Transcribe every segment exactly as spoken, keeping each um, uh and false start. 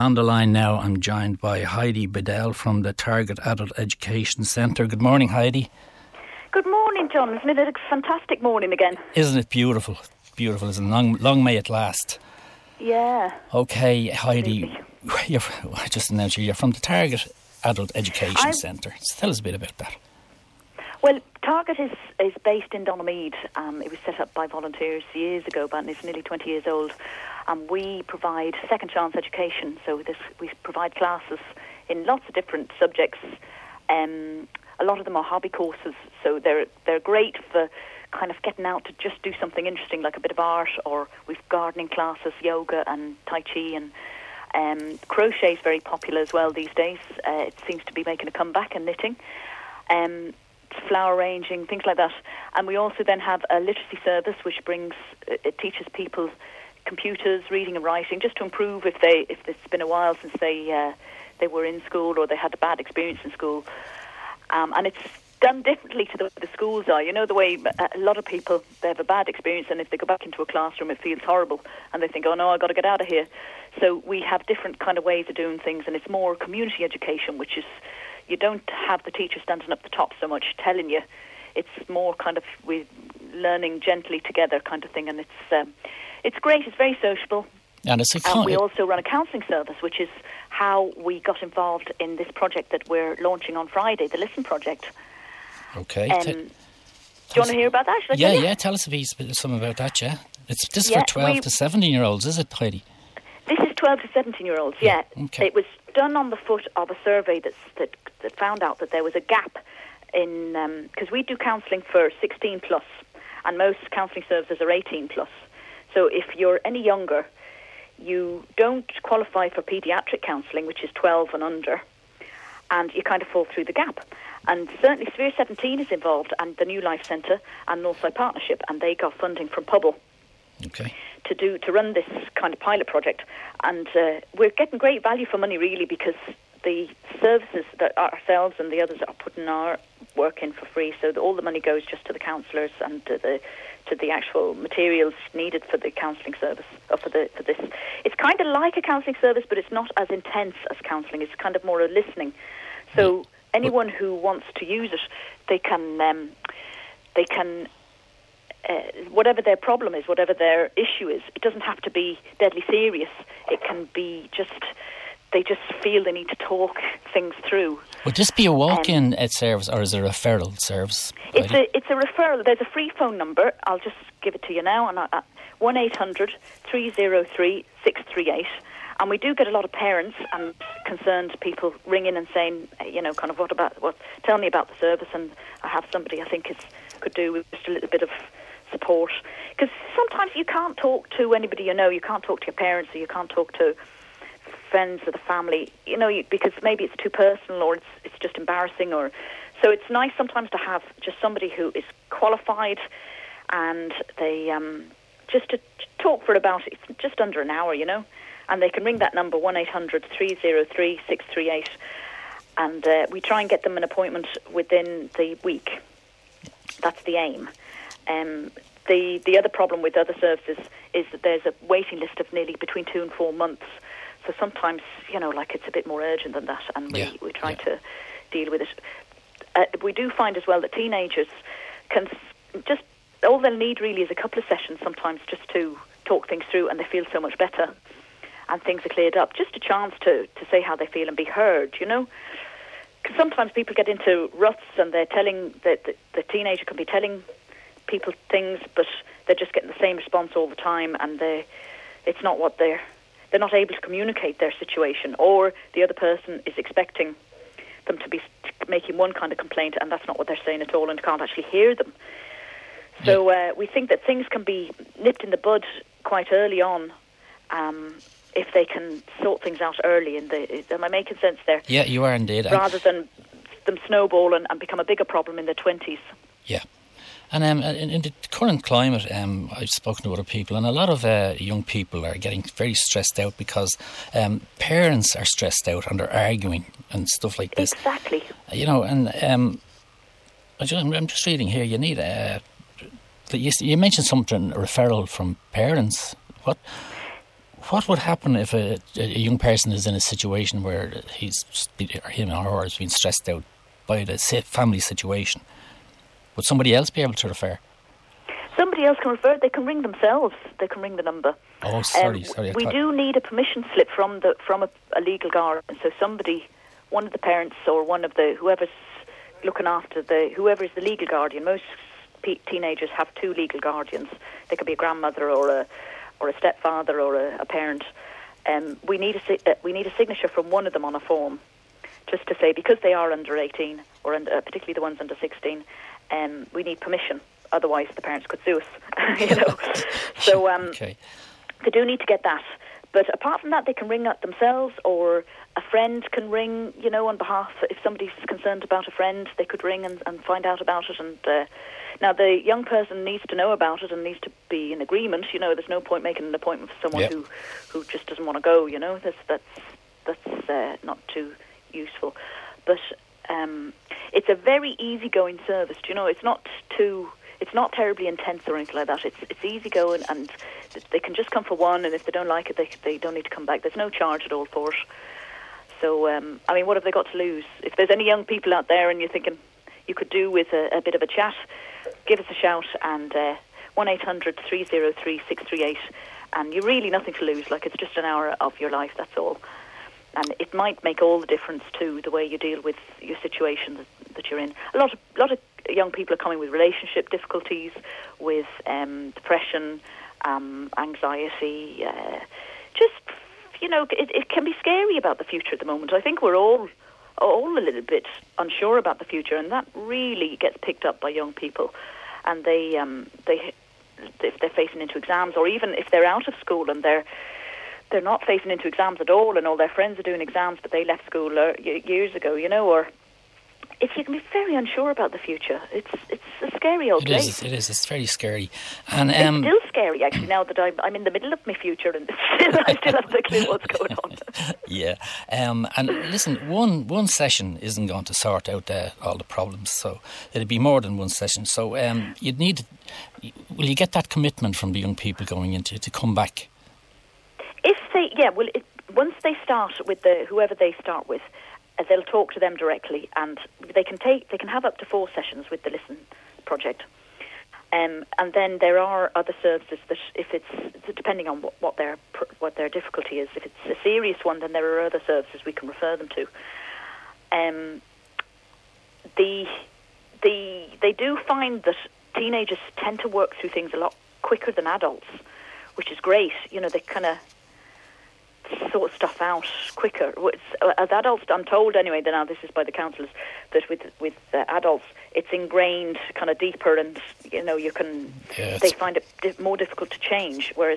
On the line now, I'm joined by Heidi Bedell from the Target Adult Education Centre. Good morning, Heidi. Good morning, John. Isn't it a fantastic morning again? Isn't it beautiful? Beautiful, isn't it? Long, long may it last. Yeah. Okay, Heidi, you're, I just announced you, you're from the Target Adult Education I'm, Centre. So tell us a bit about that. Well, Target is, is based in Donaghmede. Um, it was set up by volunteers years ago, but it's nearly twenty years old. Um, we provide second chance education, so this, we provide classes in lots of different subjects. Um, a lot of them are hobby courses, so they're they're great for kind of getting out to just do something interesting, like a bit of art, or we've gardening classes, yoga and Tai Chi, and um, crochet is very popular as well these days. Uh, it seems to be making a comeback, and knitting. Um, flower arranging, things like that. And we also then have a literacy service which brings, uh, it teaches people computers, reading and writing, just to improve if they if it's been a while since they uh, they were in school or they had a bad experience in school. Um, and it's done differently to the way the schools are. You know, the way a lot of people, they have a bad experience, and if they go back into a classroom it feels horrible and they think, oh no, I've got to get out of here. So we have different kind of ways of doing things, and it's more community education, which is, you don't have the teacher standing up the top so much telling you. It's more kind of we learning gently together kind of thing, and it's um, it's great. It's very sociable. And, it's a con- and we also run a counselling service, which is how we got involved in this project that we're launching on Friday, the Listen Project. Okay. Um, T- do you want to hear about that? Should I yeah, tell you? yeah. Tell us a piece, something about that. Yeah, it's this is yeah, for twelve to seventeen year olds, is it, Heidi? This is twelve to seventeen year olds. Yeah. yeah. Okay. It was done on the foot of a survey that's, that that found out that there was a gap in because um, we do counselling for sixteen plus, and most counselling services are eighteen plus. So if you're any younger, you don't qualify for paediatric counselling, which is twelve and under, and you kind of fall through the gap. And certainly Sphere seventeen is involved, and the New Life Centre and Northside Partnership, and they got funding from P U B L. Okay. To do to run this kind of pilot project, and uh, we're getting great value for money, really, because the services that ourselves and the others are putting our work in for free, so that all the money goes just to the counsellors and to the to the actual materials needed for the counselling service, or for the for this. It's kind of like a counselling service, but it's not as intense as counselling. It's kind of more a listening. So anyone who wants to use it, they can um, they can. Uh, whatever their problem is, whatever their issue is, it doesn't have to be deadly serious. It can be just, they just feel they need to talk things through. Would this be a walk-in um, service, or is it a referral service? It's a, it's a referral. There's a free phone number. I'll just give it to you now. And one eight hundred three oh three six three eight. And we do get a lot of parents and concerned people ringing and saying, you know, kind of what about, what, tell me about the service. And I have somebody I think is, could do with just a little bit of support, because sometimes you can't talk to anybody you know, you can't talk to your parents, or you can't talk to friends of the family, you know, you, because maybe it's too personal, or it's it's just embarrassing, or so it's nice sometimes to have just somebody who is qualified, and they um, just to talk for about it's just under an hour, you know, and they can ring that number one eight hundred three oh three six three eight, and uh, we try and get them an appointment within the week. That's the aim. Um, the the other problem with other services is that there's a waiting list of nearly between two and four months. So sometimes, you know, like it's a bit more urgent than that, and we, yeah, we try yeah. to deal with it. Uh, we do find as well that teenagers can just, all they'll need really is a couple of sessions sometimes just to talk things through, and they feel so much better, and things are cleared up. Just a chance to, to say how they feel and be heard, you know. Because sometimes people get into ruts, and they're telling, the, the, the teenager can be telling people things, but they're just getting the same response all the time, and they it's not what they're they're not able to communicate their situation, or the other person is expecting them to be making one kind of complaint, and that's not what they're saying at all, and can't actually hear them. So uh, we think that things can be nipped in the bud quite early on, um, if they can sort things out early. In the, am I making sense there? Yeah, you are indeed. Rather than them snowball and, and become a bigger problem in their twenties. Yeah. And um, in, in the current climate, um, I've spoken to other people, and a lot of uh, young people are getting very stressed out because um, parents are stressed out and they're arguing and stuff like this. Exactly. You know, and um, I'm just reading here, you need a... You, you mentioned something, a referral from parents. What what would happen if a, a young person is in a situation where he's or him or her has been stressed out by the family situation? Would somebody else be able to refer? Somebody else can refer. They can ring themselves. They can ring the number. Oh, sorry, um, sorry. I we thought... do need a permission slip from the from a, a legal guardian. So somebody, one of the parents or one of the whoever's looking after the whoever is the legal guardian. Most pe- teenagers have two legal guardians. They could be a grandmother or a or a stepfather or a, a parent. Um, we need a uh, we need a signature from one of them on a form, just to say because they are under eighteen or under, uh, particularly the ones under sixteen. Um, we need permission. Otherwise, the parents could sue us, you know. So um, okay. They do need to get that. But apart from that, they can ring up themselves, or a friend can ring, you know, on behalf. If somebody's concerned about a friend, they could ring and, and find out about it. And uh, now the young person needs to know about it and needs to be in agreement. You know, there's no point making an appointment for someone yep. who, who just doesn't want to go. You know, that's that's that's uh, not too useful. But um, it's a very easygoing service. Do you know? It's not too. It's not terribly intense or anything like that. It's it's easygoing, and they can just come for one, and if they don't like it, they they don't need to come back. There's no charge at all for it. So, um, I mean, what have they got to lose? If there's any young people out there and you're thinking you could do with a, a bit of a chat, give us a shout, and uh, one eight hundred three oh three six three eight, and you're really nothing to lose. Like, it's just an hour of your life, that's all. And it might make all the difference to the way you deal with your situation that, that you're in. A lot of a lot of young people are coming with relationship difficulties, with um, depression, um, anxiety. Uh, just, you know, it, it can be scary about the future at the moment. I think we're all all a little bit unsure about the future, and that really gets picked up by young people. And they they, um, they if they're facing into exams, or even if they're out of school and they're they're not facing into exams at all, and all their friends are doing exams, but they left school uh, years ago, you know, or if you can be very unsure about the future, it's it's a scary old it place. Is, it is. It's very scary, and um, it's still scary actually. Now that I'm I'm in the middle of my future, and still, I still have no clue what's going on. Yeah, um, and listen, one one session isn't going to sort out uh, all the problems. So it'd be more than one session. So um, you'd need. Will you get that commitment from the young people going into to come back? If they, yeah, well, it, once they start with the whoever they start with, uh, they'll talk to them directly, and they can take, they can have up to four sessions with the Listen project, um, and then there are other services that, if it's depending on what, what their what their difficulty is, if it's a serious one, then there are other services we can refer them to. Um, the the they do find that teenagers tend to work through things a lot quicker than adults, which is great. You know, they kind of sort stuff out quicker. As adults, I'm told anyway, now this is by the counsellors, that with with uh, adults, it's ingrained kind of deeper, and you know, you can. Yeah, they find it di- more difficult to change, whereas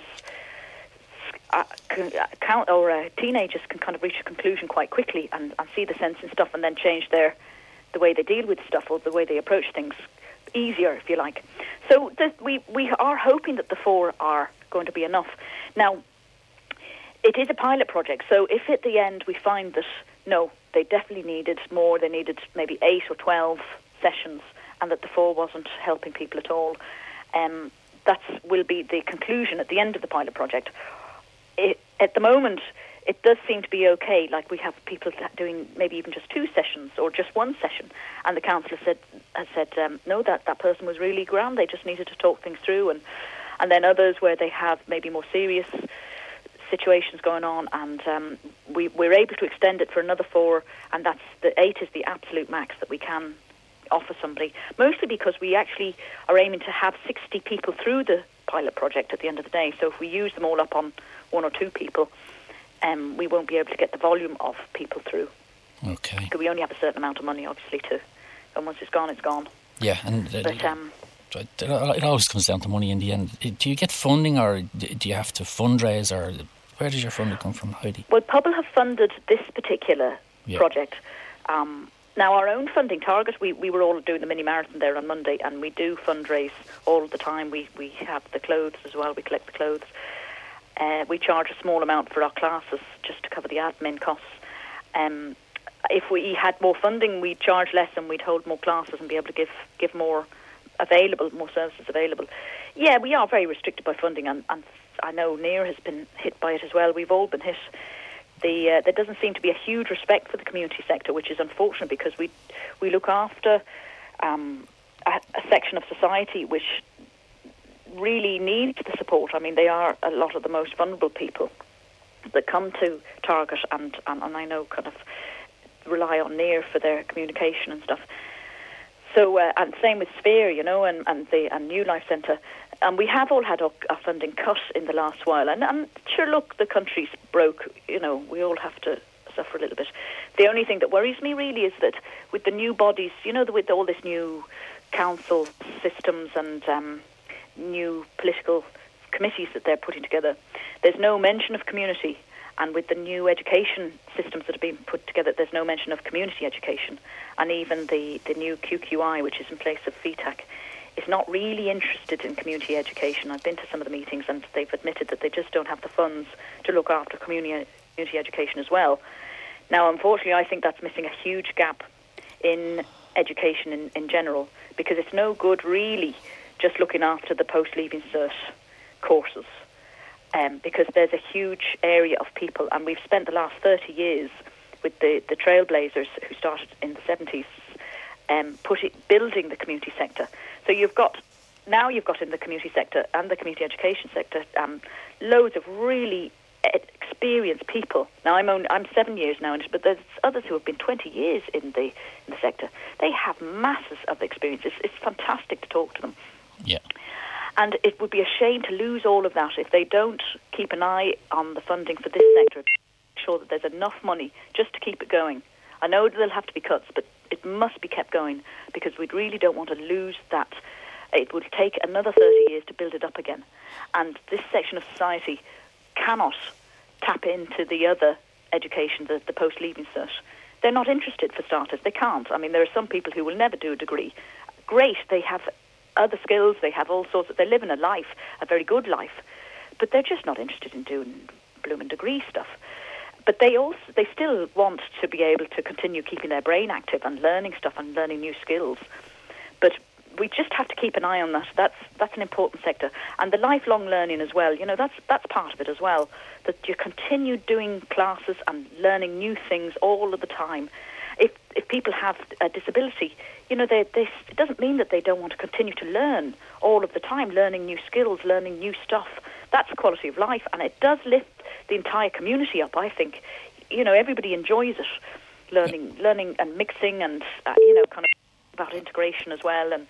uh, count or uh, teenagers can kind of reach a conclusion quite quickly and, and see the sense in stuff, and then change their the way they deal with stuff or the way they approach things easier, if you like. So th- we we are hoping that the four are going to be enough. Now, it is a pilot project, so if at the end we find that, no, they definitely needed more, they needed maybe eight or twelve sessions, and that the four wasn't helping people at all, um, that will be the conclusion at the end of the pilot project. It, at the moment, it does seem to be okay, like we have people doing maybe even just two sessions or just one session, and the counsellor said, has said, um, no, that, that person was really grand, they just needed to talk things through, and, and then others where they have maybe more serious situations going on, and um, we, we're able to extend it for another four, and that's the eight is the absolute max that we can offer somebody, mostly because we actually are aiming to have sixty people through the pilot project at the end of the day. So if we use them all up on one or two people, um, we won't be able to get the volume of people through. Okay. So we only have a certain amount of money, obviously, to, and once it's gone, it's gone. Yeah, and uh, but, um, it always comes down to money in the end. Do you get funding, or do you have to fundraise, or where does your funding come from, Heidi? Well, P U B L have funded this particular yeah. project. Um, now, our own funding target, we, we were all doing the mini marathon there on Monday, and we do fundraise all the time. We we have the clothes as well. We collect the clothes. Uh, we charge a small amount for our classes just to cover the admin costs. Um, if we had more funding, we'd charge less, and we'd hold more classes and be able to give give more available, more services available. Yeah, we are very restricted by funding, and, and I know Near has been hit by it as well. We've all been hit. The, uh, there doesn't seem to be a huge respect for the community sector, which is unfortunate because we we look after um, a, a section of society which really needs the support. I mean, they are a lot of the most vulnerable people that come to Target and, and, and I know kind of rely on Near for their communication and stuff. So, uh, and same with Sphere, you know, and, and the and New Life Centre. And we have all had our, our funding cut in the last while. And, and sure, look, the country's broke. You know, we all have to suffer a little bit. The only thing that worries me really is that with the new bodies, you know, with all this new council systems and um, new political committees that they're putting together, there's no mention of community. And with the new education systems that have been put together, there's no mention of community education. And even the, the new Q Q I, which is in place of F E T A C, is not really interested in community education. I've been to some of the meetings and they've admitted that they just don't have the funds to look after community, community education as well. Now, unfortunately, I think that's missing a huge gap in education in, in general, because it's no good really just looking after the post-leaving cert courses. Um, because there's a huge area of people, and we've spent the last thirty years with the, the trailblazers who started in the seventies, um, putting, building the community sector. So you've got, now you've got in the community sector and the community education sector, um, loads of really experienced people. Now I'm only, I'm seven years now in it, but there's others who have been twenty years in the in the sector. They have masses of experience. It's, it's fantastic to talk to them. Yeah. And it would be a shame to lose all of that if they don't keep an eye on the funding for this sector, to make sure that there's enough money just to keep it going. I know there'll have to be cuts, but it must be kept going because we really don't want to lose that. It would take another thirty years to build it up again. And this section of society cannot tap into the other education, the, the post-leaving cert. They're not interested, for starters. They can't. I mean, there are some people who will never do a degree. Great, they have other skills, they have all sorts of, they're living a life, a very good life, but they're just not interested in doing blooming degree stuff. But they also, they still want to be able to continue keeping their brain active and learning stuff and learning new skills. But we just have to keep an eye on that. That's that's an important sector. And the lifelong learning as well, you know, that's that's part of it as well, that you continue doing classes and learning new things all of the time. If if people have a disability, you know, they, they, it doesn't mean that they don't want to continue to learn all of the time, learning new skills, learning new stuff. That's quality of life, and it does lift the entire community up, I think. You know, everybody enjoys it, learning learning and mixing and, uh, you know, kind of about integration as well. And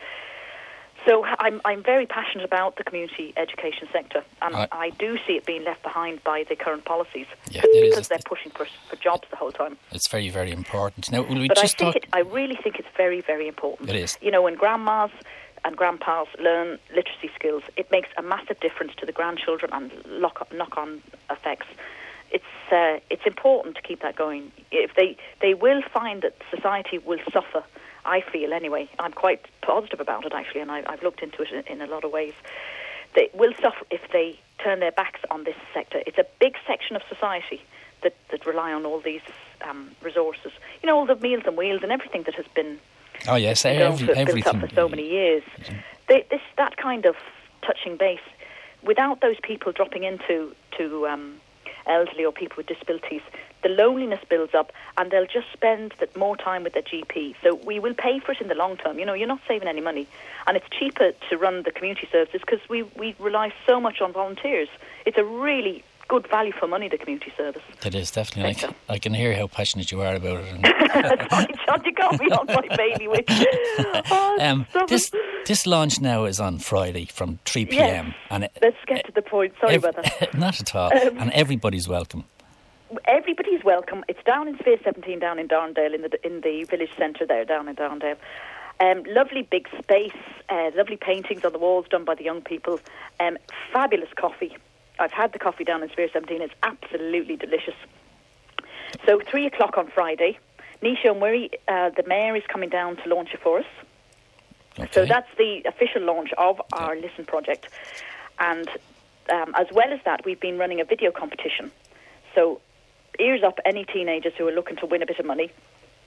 so I'm I'm very passionate about the community education sector, and I, I do see it being left behind by the current policies, yeah, because is, they're pushing for, for jobs the whole time. It's very, very important. Now, will we but just I think talk... it, I really think it's very, very important. It is. You know, when grandmas and grandpas learn literacy skills, it makes a massive difference to the grandchildren and lock, knock-on effects. It's uh, it's important to keep that going. If they they will find that society will suffer. I feel anyway. I'm quite positive about it actually, and I, I've looked into it in, in a lot of ways. They will suffer if they turn their backs on this sector. It's a big section of society that, that rely on all these um, resources. You know, all the Meals on Wheels and everything that has been oh yes, built, every, built everything up for so many years. They, this that kind of touching base, without those people dropping into to um, elderly or people with disabilities, the loneliness builds up and they'll just spend that more time with their G P. So we will pay for it in the long term. You know, you're not saving any money. And it's cheaper to run the community services because we, we rely so much on volunteers. It's a really good value for money, the community service. It is, definitely. I can, I can hear how passionate you are about it. Sorry, John, you got me on my bailiwick. Oh, um, this this launch now is on Friday from three p.m. Yes, and it, let's get to the point. Sorry ev- about that. Not at all. Um, and everybody's welcome. Everybody's welcome. It's down in Sphere seventeen, down in Darndale, in the in the village centre there, down in Darndale. Um, lovely big space, uh, lovely paintings on the walls done by the young people. Um, fabulous coffee. I've had the coffee down in Sphere seventeen. It's absolutely delicious. So three o'clock on Friday. Nisha O'Murray, uh, the mayor, is coming down to launch it for us. Okay. So that's the official launch of our Listen project. And um, as well as that, we've been running a video competition. So ears up any teenagers who are looking to win a bit of money.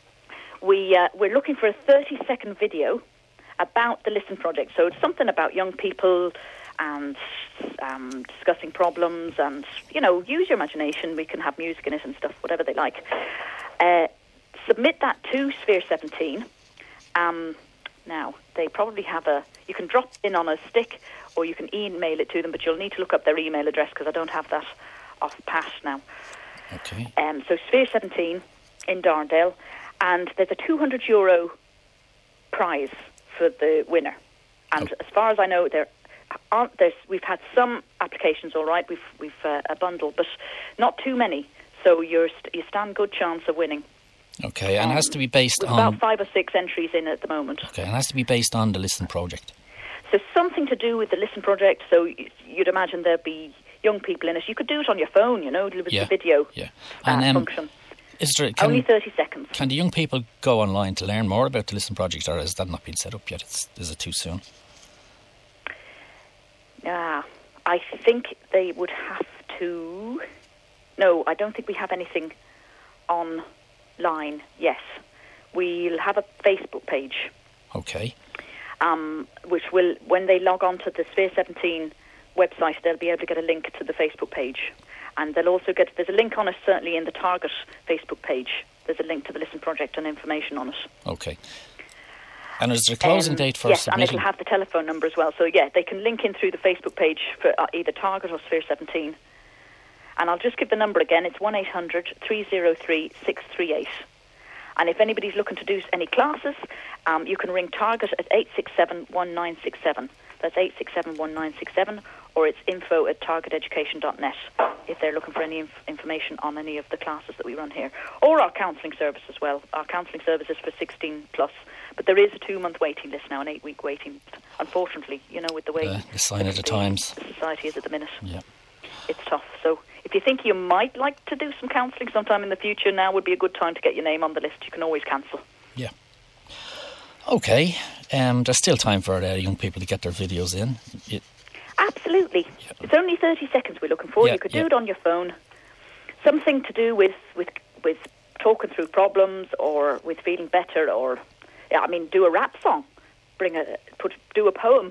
We, uh, we're looking for a thirty-second video about the Listen project. So it's something about young people and um, discussing problems, and, you know, use your imagination. We can have music in it and stuff, whatever they like. Uh, submit that to Sphere seventeen. Um, now, they probably have a... You can drop in on a stick, or you can email it to them, but you'll need to look up their email address, because I don't have that off pat now. Okay. Um, so Sphere seventeen in Darndale, and there's a two hundred euro prize for the winner. And oh. as far as I know, there aren't. There's we've had some applications, all right. We've we've uh, a bundle, but not too many. So you're st- you stand good chance of winning. Okay, and um, it has to be based with on about five or six entries in at the moment. Okay, and it has to be based on the Listen Project. So something to do with the Listen Project. So you'd imagine there'd be young people in it. You could do it on your phone, you know, with yeah. the video yeah. uh, and, um, function. Is there, can, Only thirty seconds. Can the young people go online to learn more about the Listen Project, or has that not been set up yet? It's, is it too soon? Yeah, I think they would have to... No, I don't think we have anything online, yes. We'll have a Facebook page. Okay. Um, which will, when they log on to the Sphere seventeen website, they'll be able to get a link to the Facebook page. And they'll also get, there's a link on it certainly in the Target Facebook page. There's a link to the Listen Project and information on it. Okay. And is there a closing um, date for yes, submitting? Yes, and it'll have the telephone number as well. So yeah, they can link in through the Facebook page for uh, either Target or Sphere seventeen. And I'll just give the number again. It's one eight hundred, three oh three, six three eight. And if anybody's looking to do any classes, um, you can ring Target at eight six seven, one nine six seven. That's eight six seven, one nine six seven, or it's info at target education dot net if they're looking for any inf- information on any of the classes that we run here. Or our counselling service as well. Our counselling service is for sixteen plus. But there is a two-month waiting list now, an eight-week waiting list. Unfortunately, you know, with the way the, the sign of the times the society is at the minute. Yeah. It's tough. So if you think you might like to do some counselling sometime in the future, now would be a good time to get your name on the list. You can always cancel. Yeah. Okay. Um, there's still time for uh, young people to get their videos in. It, Absolutely. Yeah. It's only thirty seconds we're looking for. Yeah, you could yeah. do it on your phone. Something to do with, with, with talking through problems, or with feeling better, or, yeah, I mean, do a rap song. Bring a, put, do a poem.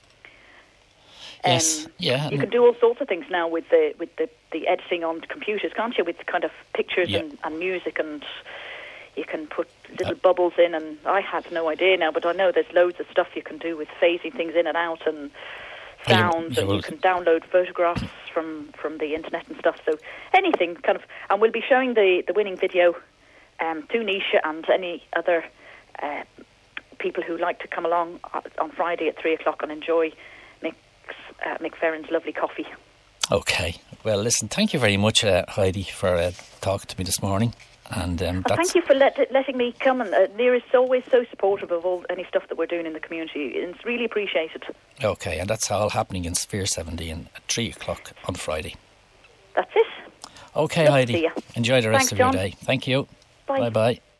Yes, um, yeah. You can do all sorts of things now with the with the, the editing on computers, can't you? With kind of pictures yeah. and, and music, and you can put little uh, bubbles in. And I have no idea now, but I know there's loads of stuff you can do with phasing things in and out, and sounds, you, you and will, you can download photographs from, from the internet and stuff. So anything kind of, and we'll be showing the, the winning video um, to Nisha and any other uh, people who like to come along on Friday at three o'clock and enjoy Uh, Mick Ferrin's lovely coffee. Okay. Well, listen, thank you very much, uh, Heidi, for uh, talking to me this morning. And um, well, thank you for let, letting me come. And uh, Near is always so supportive of all any stuff that we're doing in the community. It's really appreciated. Okay, and that's all happening in Sphere seventeen at three o'clock on Friday. That's it. Okay, Love Heidi. Enjoy the rest Thanks, of John. your day. Thank you. Bye. Bye-bye.